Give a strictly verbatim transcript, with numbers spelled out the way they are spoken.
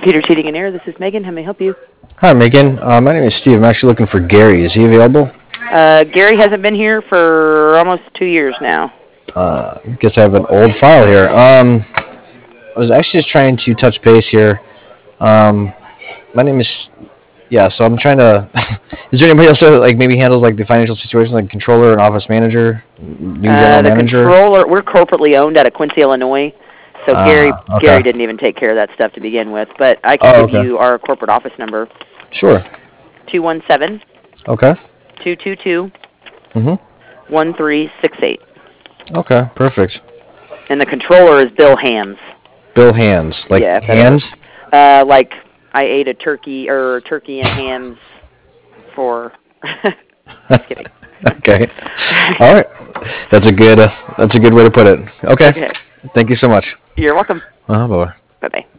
Peters Heating and Air. This is Megan. How may I help you? Hi, Megan. Uh, my name is Steve. I'm actually looking for Gary. Is he available? Uh, Gary hasn't been here for almost two years now. Uh, I guess I have an old file here. Um, I was actually just trying to touch base here. Um, my name is yeah. So I'm trying to. Is there anybody else that like maybe handles like the financial situation, like controller and office manager, new Uh, general the manager? controller, we're corporately owned out of Quincy, Illinois. So Ah, Gary okay. Gary didn't even take care of that stuff to begin with. But I can Oh, give okay. you our corporate office number, Sure. two one seven, Okay. two two two, Mhm. one three six eight. Okay. Perfect. And the controller is Bill Hams. Bill Hands, like Yeah, if that ever. hands. Uh, like I ate a turkey or turkey and hams for. Just kidding. Okay. All right. That's a good. Uh, that's a good way to put it. Okay. Okay. Thank you so much. You're welcome. Uh, bye. Bye bye.